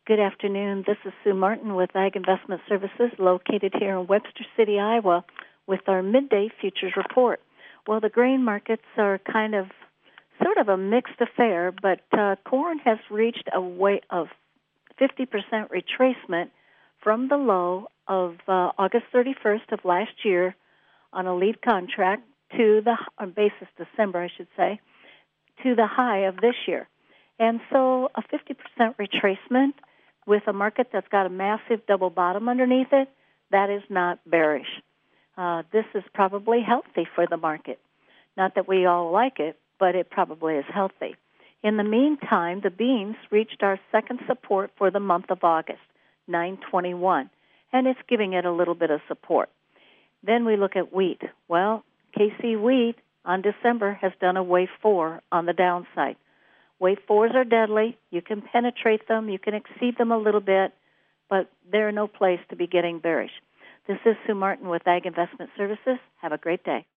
Good afternoon. This is Sue Martin with Ag Investment Services located here in Webster City, Iowa with our midday futures report. Well, the grain markets are sort of a mixed affair, but corn has reached a weight of 50% retracement from the low of August 31st of last year on a lead contract to the on basis December, I should say, to the high of this year. And so a 50% retracement with a market that's got a massive double bottom underneath it, that is not bearish. This is probably healthy for the market. Not that we all like it, but it probably is healthy. In the meantime, the beans reached our second support for the month of August, 921, and it's giving it a little bit of support. Then we look at wheat. Well, KC wheat on December has done a wave 4 on the downside. Wave 4s are deadly. You can penetrate them. You can exceed them a little bit, but they're no place to be getting bearish. This is Sue Martin with Ag Investment Services. Have a great day.